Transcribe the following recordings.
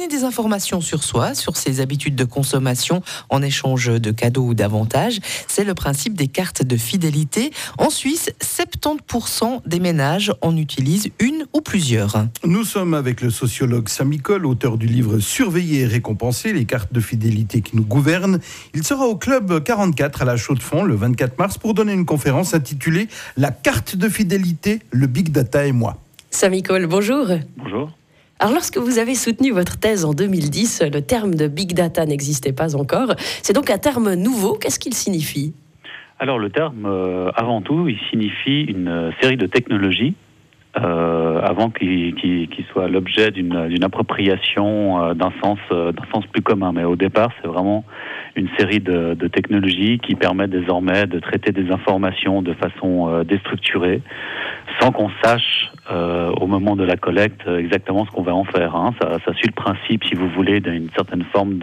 donner des informations sur soi, sur ses habitudes de consommation en échange de cadeaux ou d'avantages. C'est le principe des cartes de fidélité. En Suisse, 70% des ménages en utilisent une ou plusieurs. Nous sommes avec le sociologue Samy Coll, auteur du livre Surveiller et récompenser, les cartes de fidélité qui nous gouvernent. Il sera au Club 44 à la Chaux-de-Fonds le 24 mars pour donner une conférence intitulée « La carte de fidélité, le Big Data et moi ». Samy Coll, bonjour. Bonjour. Alors lorsque vous avez soutenu votre thèse en 2010, le terme de Big Data n'existait pas encore. C'est donc un terme nouveau. Qu'est-ce qu'il signifie ? Alors le terme, avant tout, il signifie une série de technologies avant qu'il soit l'objet d'une appropriation d'un sens plus commun. Mais au départ, c'est vraiment une série de technologies qui permettent désormais de traiter des informations de façon déstructurée, sans qu'on sache au moment de la collecte exactement ce qu'on va en faire. Ça suit le principe, si vous voulez, d'une certaine forme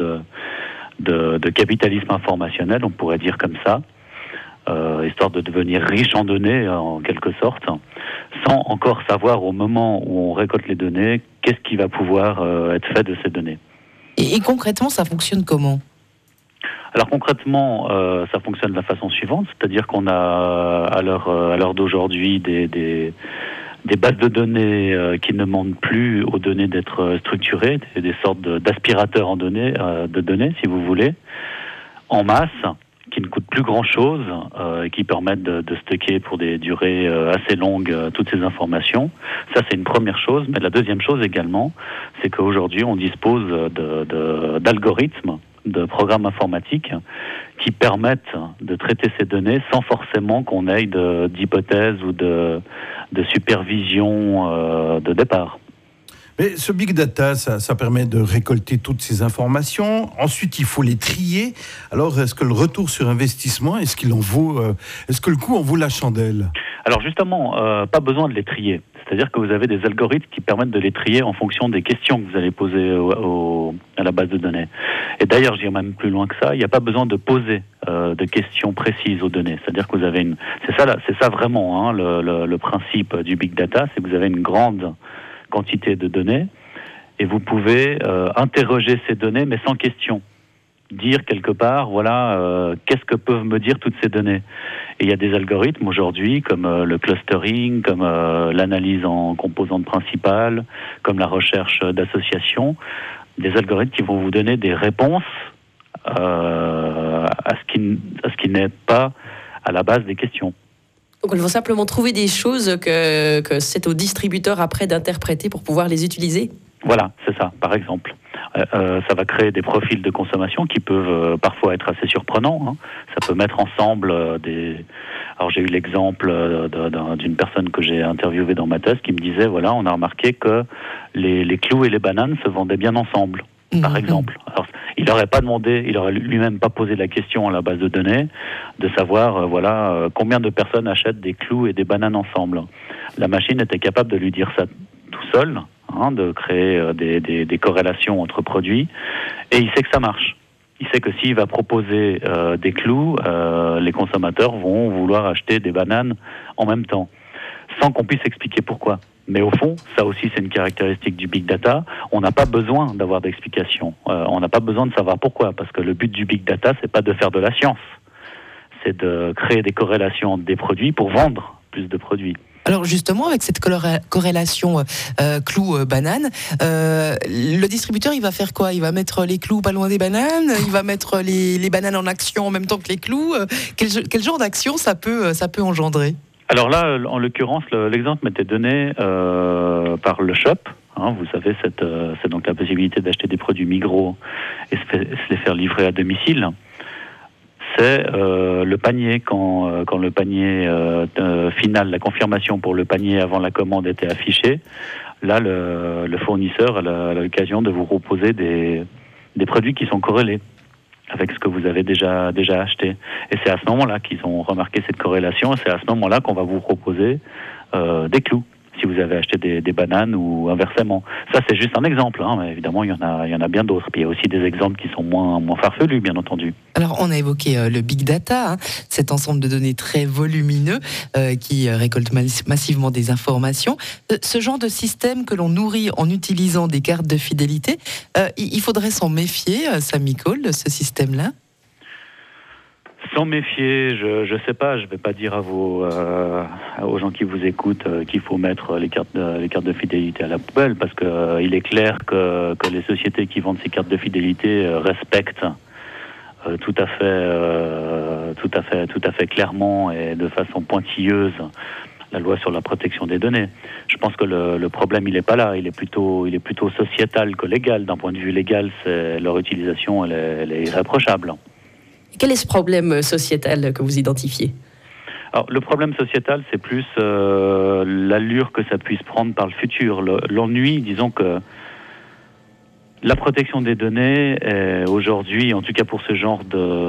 de capitalisme informationnel, on pourrait dire comme ça. Histoire de devenir riche en données, en quelque sorte, sans encore savoir au moment où on récolte les données, qu'est-ce qui va pouvoir être fait de ces données. Et concrètement, ça fonctionne comment ? Alors concrètement, ça fonctionne de la façon suivante, c'est-à-dire qu'on a à l'heure d'aujourd'hui des bases de données qui ne demandent plus aux données d'être structurées, des sortes d'aspirateurs en données, de données, si vous voulez, en masse, qui ne coûtent plus grand-chose et qui permettent de stocker pour des durées assez longues toutes ces informations. Ça, c'est une première chose. Mais la deuxième chose également, c'est qu'aujourd'hui, on dispose d'algorithmes, de programmes informatiques qui permettent de traiter ces données sans forcément qu'on ait d'hypothèses ou de supervision de départ. Mais ce big data, ça permet de récolter toutes ces informations. Ensuite, il faut les trier. Alors, est-ce que le retour sur investissement, est-ce que le coût en vaut la chandelle ? Alors justement, pas besoin de les trier. C'est-à-dire que vous avez des algorithmes qui permettent de les trier en fonction des questions que vous allez poser à la base de données. Et d'ailleurs, j'irai même plus loin que ça, il n'y a pas besoin de poser de questions précises aux données. C'est-à-dire que vous avez c'est ça vraiment, le principe du big data, c'est que vous avez une grande quantité de données et vous pouvez interroger ces données mais sans question, dire quelque part qu'est-ce que peuvent me dire toutes ces données. Et il y a des algorithmes aujourd'hui comme le clustering, comme l'analyse en composantes principales, comme la recherche d'associations, des algorithmes qui vont vous donner des réponses à ce qui n'est pas à la base des questions. Donc, ils vont simplement trouver des choses que c'est au distributeur après d'interpréter pour pouvoir les utiliser ? Voilà, c'est ça, par exemple. Ça va créer des profils de consommation qui peuvent parfois être assez surprenants. Ça peut mettre ensemble Alors j'ai eu l'exemple d'une personne que j'ai interviewée dans ma thèse qui me disait, on a remarqué que les clous et les bananes se vendaient bien ensemble. Par exemple. Alors, il aurait lui-même pas posé la question à la base de données de savoir, combien de personnes achètent des clous et des bananes ensemble. La machine était capable de lui dire ça tout seul, de créer des corrélations entre produits, et il sait que ça marche. Il sait que s'il va proposer des clous, les consommateurs vont vouloir acheter des bananes en même temps, sans qu'on puisse expliquer pourquoi. Mais au fond, ça aussi c'est une caractéristique du big data, on n'a pas besoin d'avoir d'explications, on n'a pas besoin de savoir pourquoi, parce que le but du big data, c'est pas de faire de la science, c'est de créer des corrélations entre des produits pour vendre plus de produits. Alors justement, avec cette corrélation clous-bananes, le distributeur, il va faire quoi ? Il va mettre les clous pas loin des bananes ? Il va mettre les bananes en action en même temps que les clous ? Quel genre d'action ça peut engendrer ? Alors là, en l'occurrence, l'exemple m'était donné par le shop. Vous savez, c'est donc la possibilité d'acheter des produits Migros et se les faire livrer à domicile. C'est le panier, quand le panier final, la confirmation pour le panier avant la commande était affichée. Là, le fournisseur a l'occasion de vous proposer des produits qui sont corrélés avec ce que vous avez déjà acheté. Et c'est à ce moment-là qu'ils ont remarqué cette corrélation, et c'est à ce moment-là qu'on va vous proposer des clous. si vous avez acheté des bananes ou inversement. Ça, c'est juste un exemple, hein, mais évidemment, il y en a bien d'autres. Puis il y a aussi des exemples qui sont moins farfelus, bien entendu. Alors, on a évoqué le big data, hein, cet ensemble de données très volumineux qui récolte massivement des informations. Ce genre de système que l'on nourrit en utilisant des cartes de fidélité, il faudrait s'en méfier, Samy Cole, de ce système-là? S'en méfier, je sais pas, je vais pas dire aux gens qui vous écoutent qu'il faut mettre les cartes de fidélité à la poubelle, parce que il est clair que les sociétés qui vendent ces cartes de fidélité respectent tout à fait clairement et de façon pointilleuse la loi sur la protection des données. Je pense que le problème il est pas là, il est plutôt sociétal que légal. D'un point de vue légal, leur utilisation elle est irréprochable. Quel est ce problème sociétal que vous identifiez ? Alors, le problème sociétal, c'est plus l'allure que ça puisse prendre par le futur. L'ennui, disons que la protection des données, aujourd'hui, en tout cas pour ce genre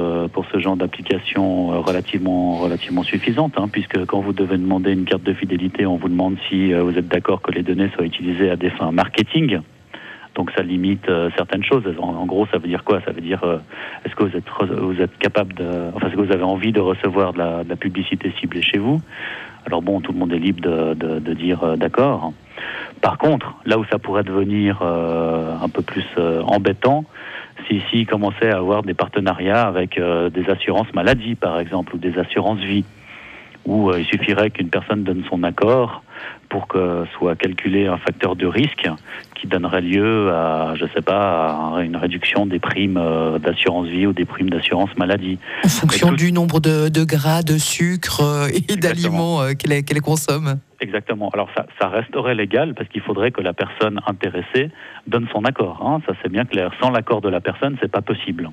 d'application relativement suffisante, hein, puisque quand vous devez demander une carte de fidélité, on vous demande si vous êtes d'accord que les données soient utilisées à des fins marketing. Donc ça limite certaines choses. En gros, ça veut dire quoi ? Ça veut dire est-ce que vous êtes capable est-ce que vous avez envie de recevoir de la publicité ciblée chez vous ? Alors bon, tout le monde est libre de dire d'accord. Par contre, là où ça pourrait devenir un peu plus embêtant, c'est s'ils commençaient à avoir des partenariats avec des assurances maladie, par exemple, ou des assurances vie, où il suffirait qu'une personne donne son accord pour que soit calculé un facteur de risque qui donnerait lieu à, je sais pas, à une réduction des primes d'assurance vie ou des primes d'assurance maladie. En fonction du nombre de gras, de sucre et d'aliments qu'elle consomme. Exactement. Alors ça resterait légal parce qu'il faudrait que la personne intéressée donne son accord. Hein, ça c'est bien clair. Sans l'accord de la personne, c'est pas possible.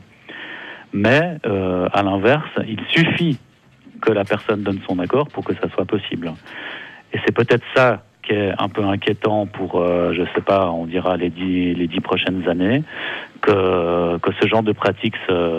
Mais à l'inverse, il suffit que la personne donne son accord pour que ça soit possible. Et c'est peut-être ça qui est un peu inquiétant pour, je sais pas, on dira les 10 prochaines années, que ce genre de pratique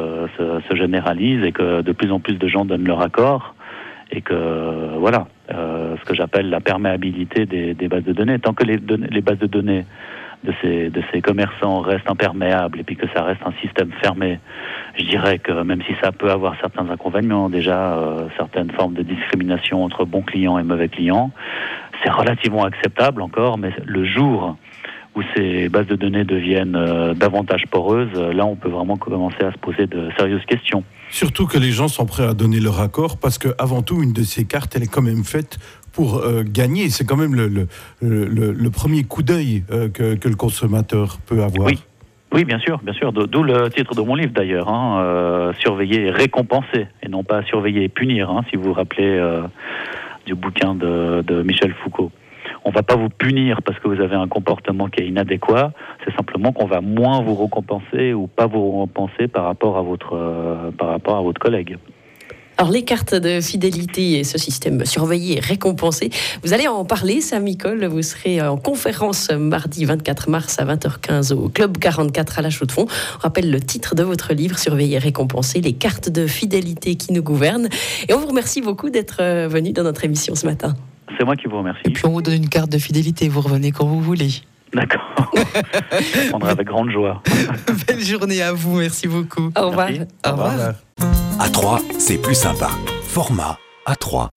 se généralise et que de plus en plus de gens donnent leur accord et que, voilà, ce que j'appelle la perméabilité des bases de données. Tant que les bases de données de ces commerçants restent imperméables et puis que ça reste un système fermé, je dirais que même si ça peut avoir certains inconvénients, déjà certaines formes de discrimination entre bons clients et mauvais clients, c'est relativement acceptable encore, mais le jour où ces bases de données deviennent davantage poreuses, là on peut vraiment commencer à se poser de sérieuses questions. Surtout que les gens sont prêts à donner leur accord parce qu'avant tout, une de ces cartes, elle est quand même faite pour gagner. C'est quand même le premier coup d'œil que le consommateur peut avoir. Oui, bien sûr. D'où le titre de mon livre d'ailleurs, hein, surveiller et récompenser, et non pas surveiller et punir, hein, si vous vous rappelez du bouquin de Michel Foucault. On ne va pas vous punir parce que vous avez un comportement qui est inadéquat, c'est simplement qu'on va moins vous récompenser ou pas vous récompenser par rapport à votre collègue. Alors les cartes de fidélité et ce système surveillé et récompensé, vous allez en parler, Samy Cole. Vous serez en conférence mardi 24 mars à 20h15 au Club 44 à La Chaux-de-Fonds. On rappelle le titre de votre livre, Surveiller et récompenser, les cartes de fidélité qui nous gouvernent. Et on vous remercie beaucoup d'être venu dans notre émission ce matin. C'est moi qui vous remercie. Et puis on vous donne une carte de fidélité, vous revenez quand vous voulez. D'accord. Je prendrai avec grande joie. Belle journée à vous, merci beaucoup. Au revoir. Au revoir. À 3, c'est plus sympa. Format A3.